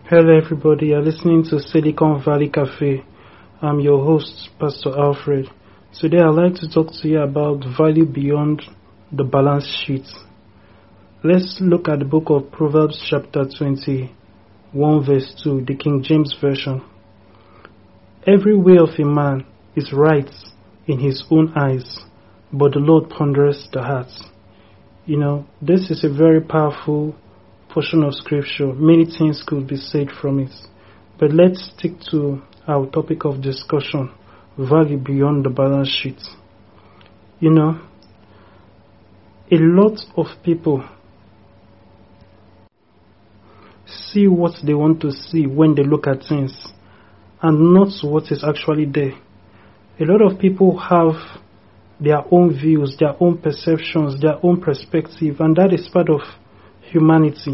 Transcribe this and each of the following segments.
Hello, everybody. You're listening to Silicon Valley Cafe. I'm your host, Pastor Alfred. Today, I'd like to talk to you about value beyond the balance sheet. Let's look at the book of Proverbs, chapter 21, verse 2, the King James Version. Every way of a man is right in his own eyes, but the Lord ponders the heart. This is a very powerful portion of scripture. Many things could be said from it, but let's stick to our topic of discussion: value beyond the balance sheet. A lot of people see what they want to see when they look at things and not what is actually there. A lot of people have their own views, their own perceptions, their own perspective, and that is part of humanity.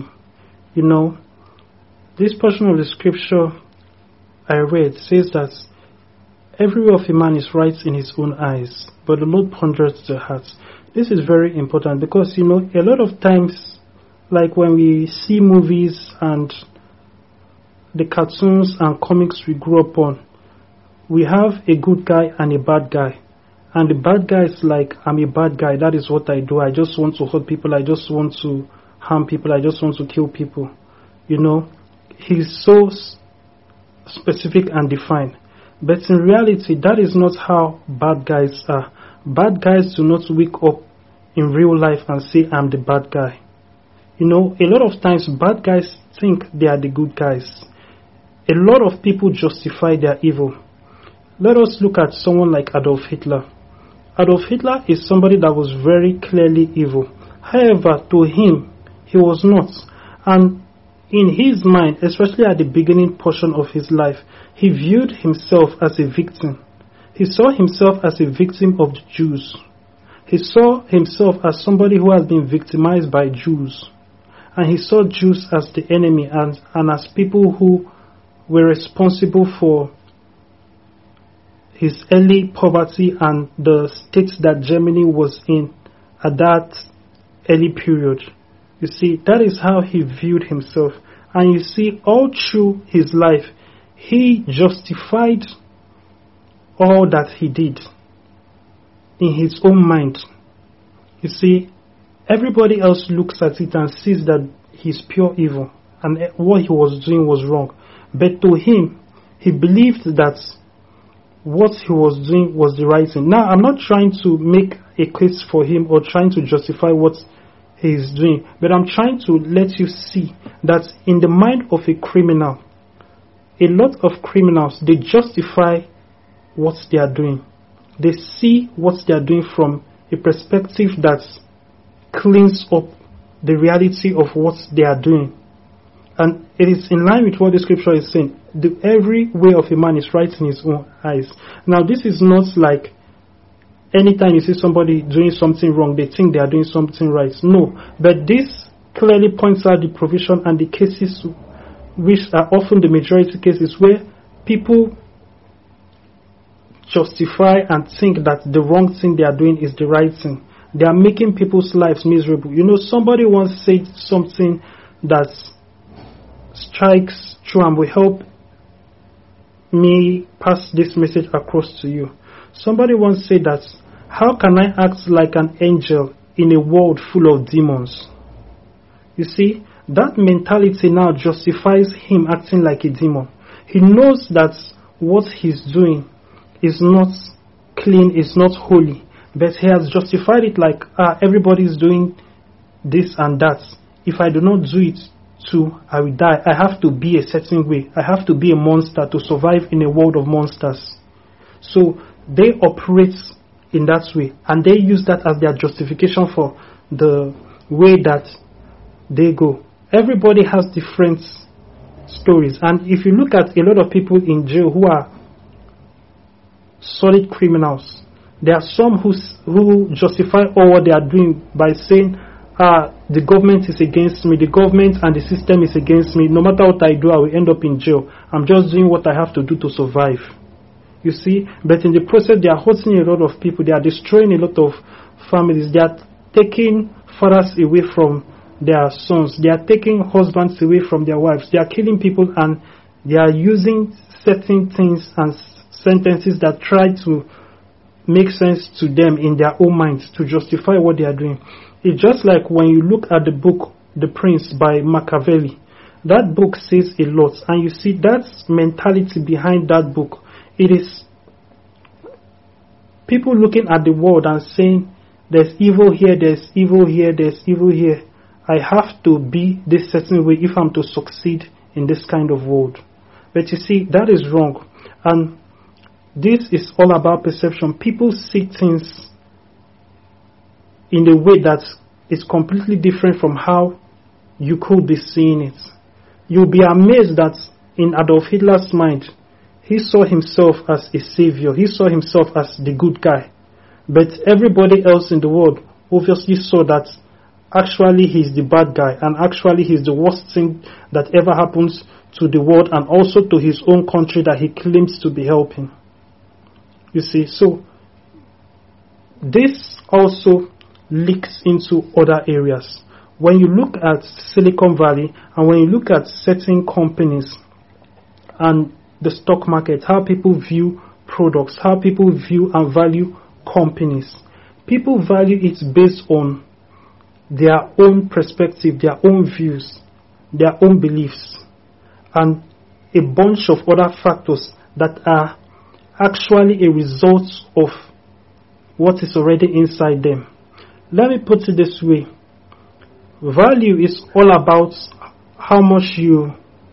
This portion of the scripture I read says that every way of a man is right in his own eyes, but the Lord ponders the heart. This is very important because, a lot of times, like when we see movies and the cartoons and comics we grew up on, we have a good guy and a bad guy. And the bad guy is like, I'm a bad guy, that is what I do. I just want to hurt people, I just want to harm people, I just want to kill people. He's so specific and defined. But in reality, that is not how bad guys are. Bad guys do not wake up in real life and say, I'm the bad guy. A lot of times bad guys think they are the good guys. A lot of people justify their evil. Let us look at someone like Adolf Hitler. Adolf Hitler is somebody that was very clearly evil. However, to him, he was not. And in his mind, especially at the beginning portion of his life, he viewed himself as a victim. He saw himself as a victim of the Jews. He saw himself as somebody who has been victimized by Jews. And he saw Jews as the enemy and as people who were responsible for his early poverty and the state that Germany was in at that early period. You see, that is how he viewed himself. And you see, all through his life, he justified all that he did in his own mind. You see, everybody else looks at it and sees that he's pure evil and what he was doing was wrong. But to him, he believed that what he was doing was the right thing. Now, I'm not trying to make a case for him or trying to justify what he is doing, but I'm trying to let you see that in the mind of a criminal, a lot of criminals, they justify what they are doing. They see what they are doing from a perspective that cleans up the reality of what they are doing. And it is in line with what the scripture is saying. Every way of a man is right in his own eyes. Now, this is not like anytime you see somebody doing something wrong, they think they are doing something right. No. But this clearly points out the provision and the cases which are often the majority cases where people justify and think that the wrong thing they are doing is the right thing. They are making people's lives miserable. Somebody once said something that strikes true and will help me pass this message across to you. Somebody once said that, how can I act like an angel in a world full of demons? You see, that mentality now justifies him acting like a demon. He knows that what he's doing is not clean, is not holy, but he has justified it like, everybody is doing this and that. If I do not do it too, I will die. I have to be a certain way. I have to be a monster to survive in a world of monsters. So they operate in that way, and they use that as their justification for the way that they go. Everybody has different stories, and if you look at a lot of people in jail who are solid criminals, there are some who justify all what they are doing by saying, the government is against me, the government and the system is against me. No matter what I do, I will end up in jail. I'm just doing what I have to do to survive. You see, but in the process, they are hurting a lot of people. They are destroying a lot of families. They are taking fathers away from their sons. They are taking husbands away from their wives. They are killing people, and they are using certain things and sentences that try to make sense to them in their own minds to justify what they are doing. It's just like when you look at the book The Prince by Machiavelli. That book says a lot, and you see that mentality behind that book. It is people looking at the world and saying, there's evil here, there's evil here, there's evil here. I have to be this certain way if I'm to succeed in this kind of world. But you see, that is wrong. And this is all about perception. People see things in a way that is completely different from how you could be seeing it. You'll be amazed that in Adolf Hitler's mind, he saw himself as a savior. He saw himself as the good guy. But everybody else in the world obviously saw that actually he's the bad guy, and actually he's the worst thing that ever happens to the world and also to his own country that he claims to be helping. You see, so this also leaks into other areas. When you look at Silicon Valley and when you look at certain companies and the stock market, how people view products, how people view and value companies, people value it based on their own perspective, their own views, their own beliefs, and a bunch of other factors that are actually a result of what is already inside them. Let me put it this way. Value is all about how much you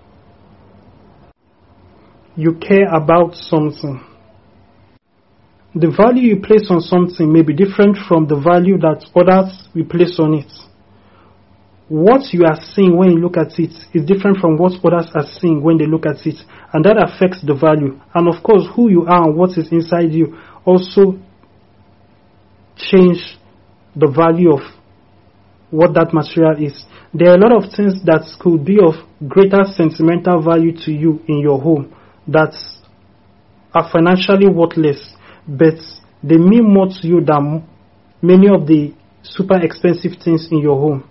care about something. The value you place on something may be different from the value that others will place on it. What you are seeing when you look at it is different from what others are seeing when they look at it, and that affects the value. And of course, who you are and what is inside you also change the value of what that material is. There are a lot of things that could be of greater sentimental value to you in your home that are financially worthless, but they mean more to you than many of the super expensive things in your home,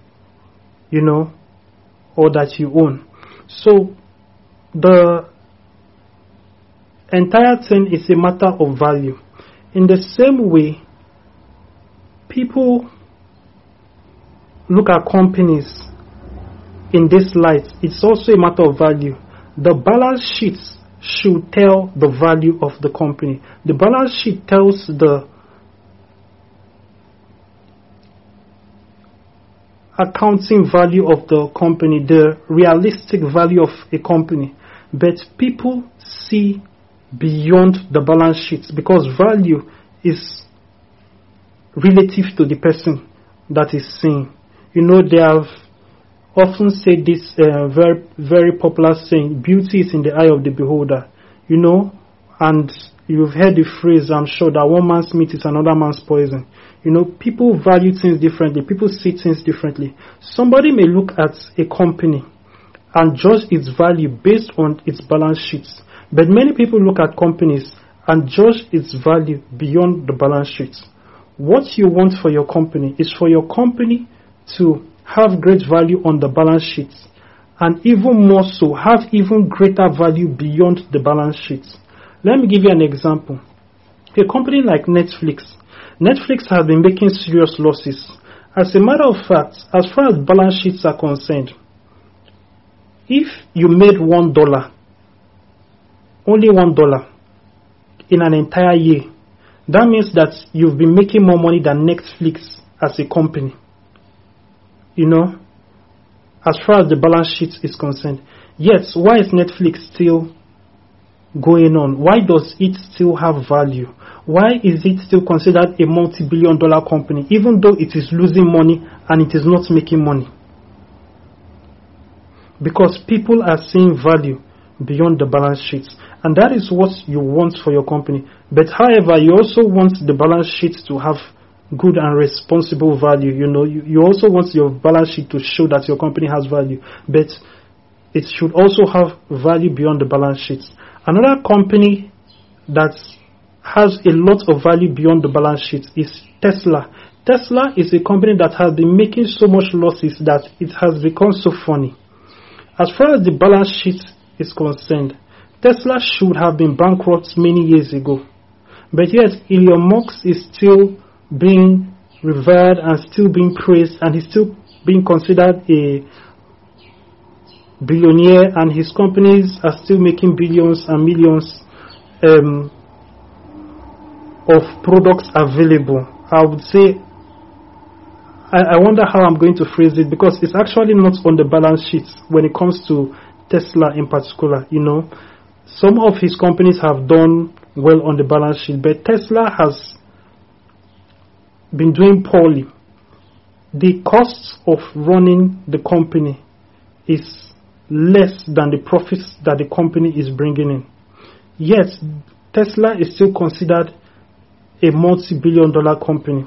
or that you own. So the entire thing is a matter of value. In the same way, people look at companies in this light. It's also a matter of value. The balance sheets should tell the value of the company. The balance sheet tells the accounting value of the company, the realistic value of a company. But people see beyond the balance sheets because value is relative to the person that is seeing. They have often said this very, very popular saying, beauty is in the eye of the beholder, and you've heard the phrase, I'm sure, that one man's meat is another man's poison. People value things differently. People see things differently. Somebody may look at a company and judge its value based on its balance sheets. But many people look at companies and judge its value beyond the balance sheets. What you want for your company is for your company to have great value on the balance sheets, and even more so, have even greater value beyond the balance sheets. Let me give you an example. A company like Netflix. Netflix has been making serious losses. As a matter of fact, as far as balance sheets are concerned, if you made $1, only $1 in an entire year, that means that you've been making more money than Netflix as a company. As far as the balance sheet is concerned. Yet, why is Netflix still going on? Why does it still have value? Why is it still considered a multi-billion-dollar company, even though it is losing money and it is not making money? Because people are seeing value beyond the balance sheets. And that is what you want for your company. But however, you also want the balance sheet to have good and responsible value. You also want your balance sheet to show that your company has value. But it should also have value beyond the balance sheets. Another company that has a lot of value beyond the balance sheet is Tesla. Tesla is a company that has been making so much losses that it has become so funny. As far as the balance sheet is concerned, Tesla should have been bankrupt many years ago. But yet, Elon Musk is still being revered and still being praised, and he's still being considered a billionaire, and his companies are still making billions and millions of products available. I would say, I wonder how I'm going to phrase it, because it's actually not on the balance sheet when it comes to Tesla in particular. Some of his companies have done well on the balance sheet, but Tesla has been doing poorly. The cost of running the company is less than the profits that the company is bringing in. Yet, Tesla is still considered a multi-billion-dollar company.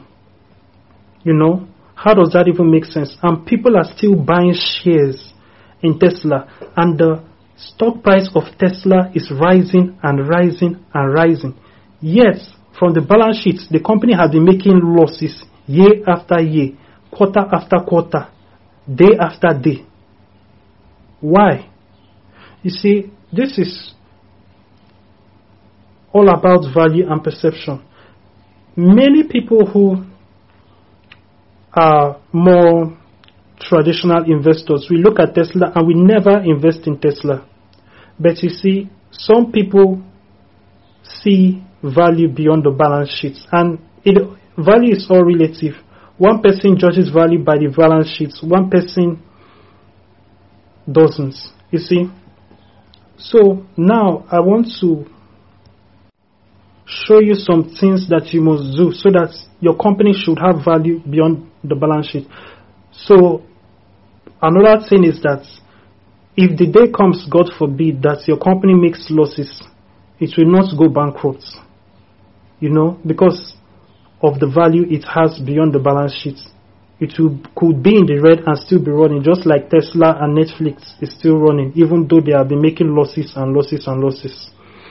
How does that even make sense? And people are still buying shares in Tesla, and the stock price of Tesla is rising and rising and rising. Yet, from the balance sheet, the company has been making losses year after year, quarter after quarter, day after day. Why? You see, this is all about value and perception. Many people who are more traditional investors, we look at Tesla and we never invest in Tesla. But you see, some people see value beyond the balance sheets, and value is all relative. One person judges value by the balance sheets, one person doesn't. You see? So now I want to show you some things that you must do so that your company should have value beyond the balance sheet. So another thing is that if the day comes, God forbid, that your company makes losses, it will not go bankrupt, because of the value it has beyond the balance sheet. It could be in the red and still be running, just like Tesla and Netflix is still running, even though they have been making losses and losses and losses.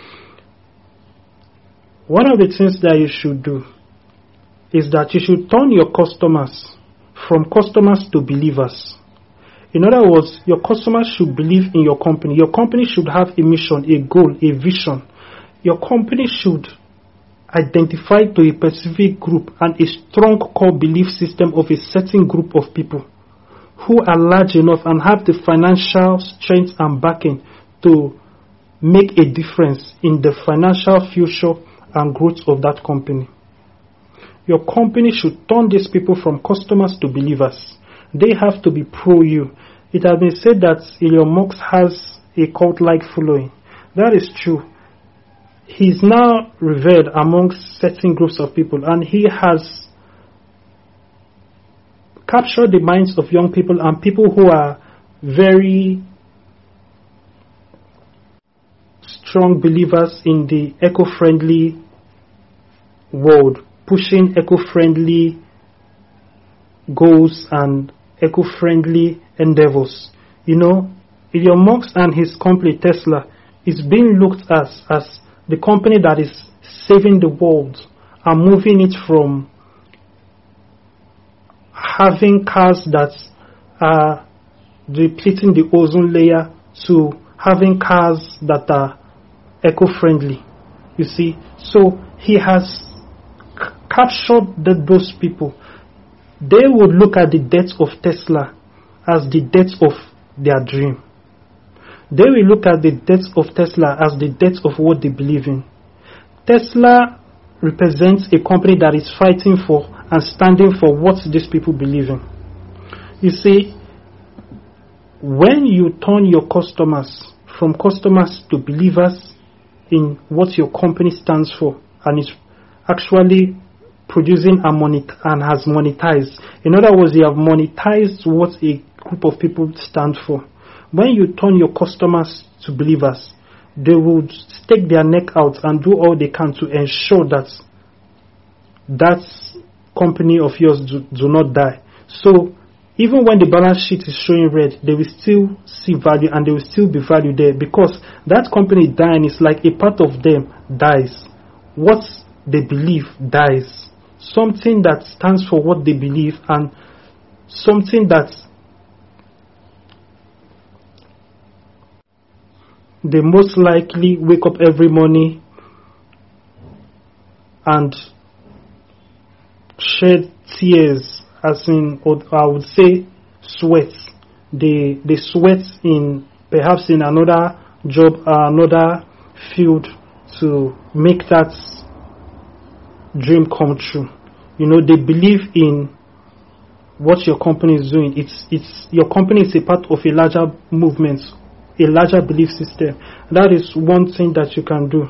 One of the things that you should do is that you should turn your customers from customers to believers. In other words, your customers should believe in your company. Your company should have a mission, a goal, a vision. Your company should identify to a specific group and a strong core belief system of a certain group of people who are large enough and have the financial strength and backing to make a difference in the financial future and growth of that company. Your company should turn these people from customers to believers. They have to be pro-you. It has been said that Elon Musk has a cult-like following. That is true. He's now revered amongst certain groups of people, and he has captured the minds of young people and people who are very strong believers in the eco-friendly world, pushing eco-friendly goals and eco-friendly endeavors. Elon Musk and his company Tesla is being looked at as the company that is saving the world and moving it from having cars that are depleting the ozone layer to having cars that are eco-friendly. You see, so he has captured those people. They would look at the death of Tesla as the death of their dream. They will look at the death of Tesla as the death of what they believe in. Tesla represents a company that is fighting for and standing for what these people believe in. You see, when you turn your customers from customers to believers in what your company stands for and is actually producing and has monetized. In other words, you have monetized what a group of people stand for. When you turn your customers to believers, they would stake their neck out and do all they can to ensure that that company of yours do not die. So even when the balance sheet is showing red, they will still see value and there will still be value there, because that company dying is like a part of them dies. What they believe dies. something that stands for what they believe, and something that they most likely wake up every morning and shed tears, as in, or I would say sweat. They sweat in perhaps in another job, another field, to make that dream come true. They believe in what your company is doing. It's your company is a part of a larger movement, a larger belief system. That is one thing that you can do.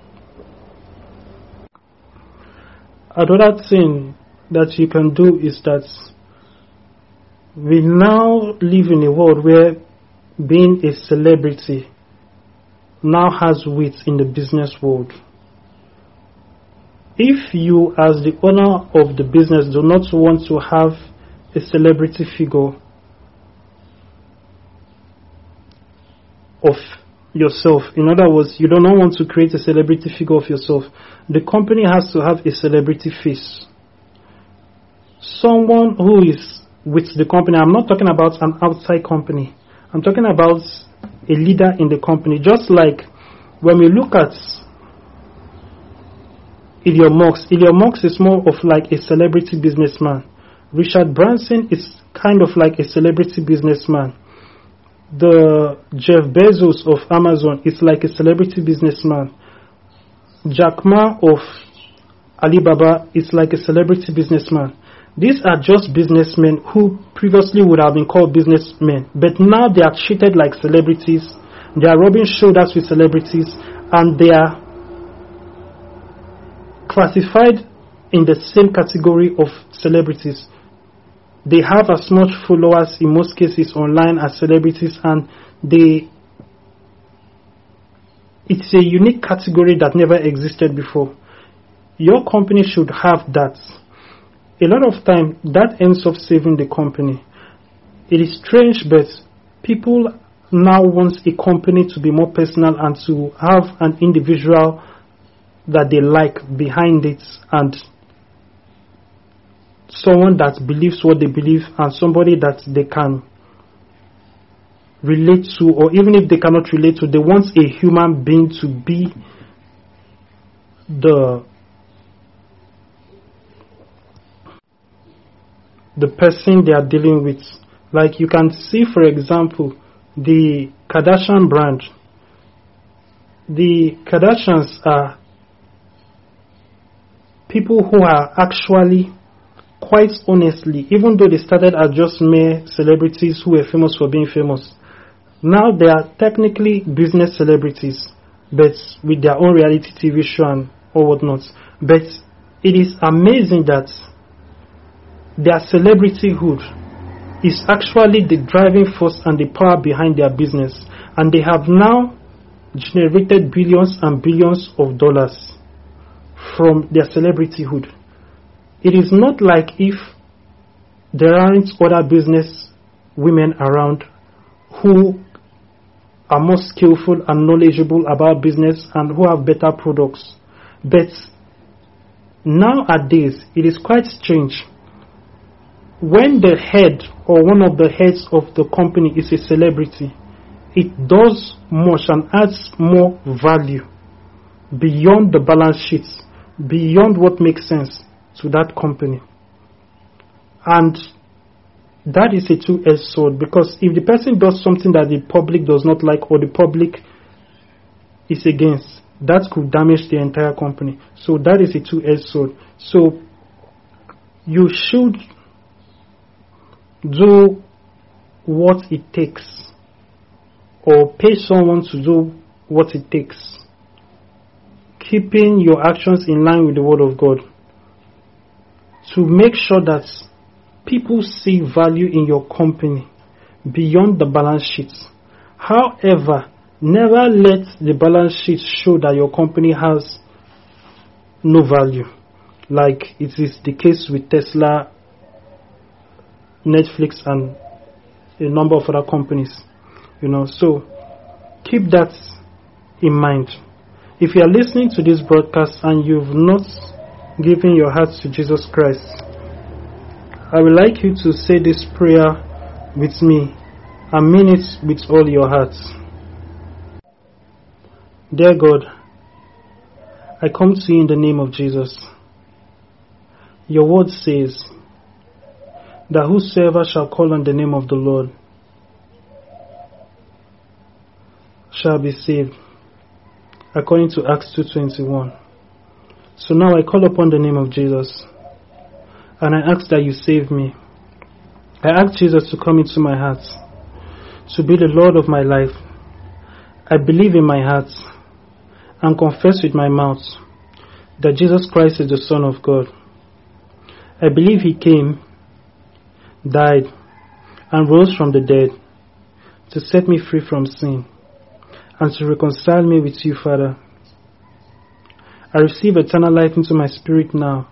Another thing that you can do is that we now live in a world where being a celebrity now has weight in the business world. If you, as the owner of the business, do not want to have a celebrity figure of yourself, in other words, you do not want to create a celebrity figure of yourself, the company has to have a celebrity face. Someone who is with the company. I'm not talking about an outside company. I'm talking about a leader in the company. Just like when we look at Elon Musk is more of like a celebrity businessman. Richard Branson is kind of like a celebrity businessman. The Jeff Bezos of Amazon is like a celebrity businessman. Jack Ma of Alibaba is like a celebrity businessman. These are just businessmen who previously would have been called businessmen, but now they are treated like celebrities. They are rubbing shoulders with celebrities, and they are classified in the same category of celebrities. They have as much followers in most cases online as celebrities, and it's a unique category that never existed before. Your company should have that. A lot of time that ends up saving the company. It is strange, but people now want a company to be more personal and to have an individual that they like behind it, and someone that believes what they believe, and somebody that they can relate to, or even if they cannot relate to, they want a human being to be the person they are dealing with. Like you can see, for example, the Kardashian brand. The Kardashians are people who are actually, quite honestly, even though they started as just mere celebrities who were famous for being famous, now they are technically business celebrities, but with their own reality TV show and or whatnot. But it is amazing that their celebrityhood is actually the driving force and the power behind their business, and they have now generated billions and billions of dollars from their celebrityhood. It is not like if there aren't other business women around who are more skillful and knowledgeable about business and who have better products. But nowadays, it is quite strange. When the head or one of the heads of the company is a celebrity, it does much and adds more value beyond the balance sheets, beyond what makes sense to that company. And that is a two-edged sword, because if the person does something that the public does not like or the public is against, that could damage the entire company. So that is a two-edged sword. So you should do what it takes, or pay someone to do what it takes, keeping your actions in line with the Word of God, to make sure that people see value in your company beyond the balance sheets. However, never let the balance sheet show that your company has no value, like it is the case with Tesla, Netflix, and a number of other companies. So keep that in mind. If you are listening to this broadcast and you've not giving your heart to Jesus Christ, I would like you to say this prayer with me and mean it with all your heart. Dear God, I come to you in the name of Jesus. Your word says that whosoever shall call on the name of the Lord shall be saved, according to Acts 2:21. So now I call upon the name of Jesus, and I ask that you save me. I ask Jesus to come into my heart, to be the Lord of my life. I believe in my heart and confess with my mouth that Jesus Christ is the Son of God. I believe He came, died, and rose from the dead to set me free from sin and to reconcile me with you, Father. I receive eternal life into my spirit now.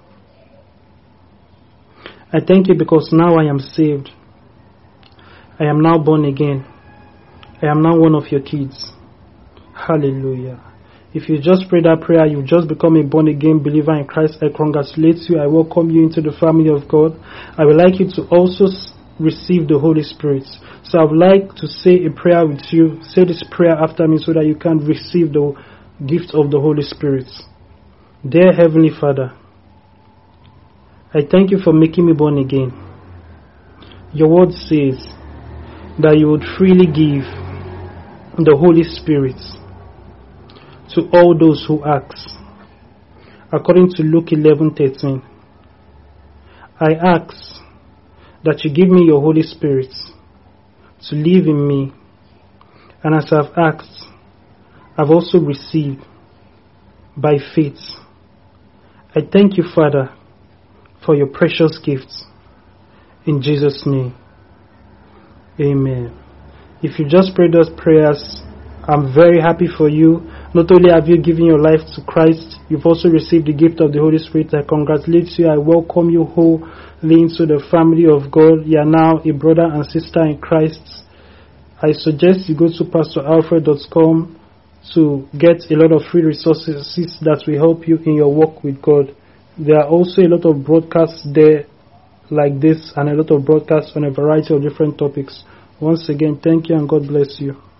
I thank you because now I am saved. I am now born again. I am now one of your kids. Hallelujah. If you just pray that prayer, you just become a born again believer in Christ. I congratulate you. I welcome you into the family of God. I would like you to also receive the Holy Spirit. So I would like to say a prayer with you. Say this prayer after me so that you can receive the gift of the Holy Spirit. Dear Heavenly Father, I thank you for making me born again. Your word says that you would freely give the Holy Spirit to all those who ask. According to Luke 11:13, I ask that you give me your Holy Spirit to live in me, and as I've asked, I've also received by faith. I thank you, Father, for your precious gifts. In Jesus' name, amen. If you just prayed those prayers, I'm very happy for you. Not only have you given your life to Christ, you've also received the gift of the Holy Spirit. I congratulate you. I welcome you wholly into the family of God. You are now a brother and sister in Christ. I suggest you go to pastoralfred.com to get a lot of free resources that will help you in your walk with God. There are also a lot of broadcasts there like this and a lot of broadcasts on a variety of different topics. Once again, thank you and God bless you.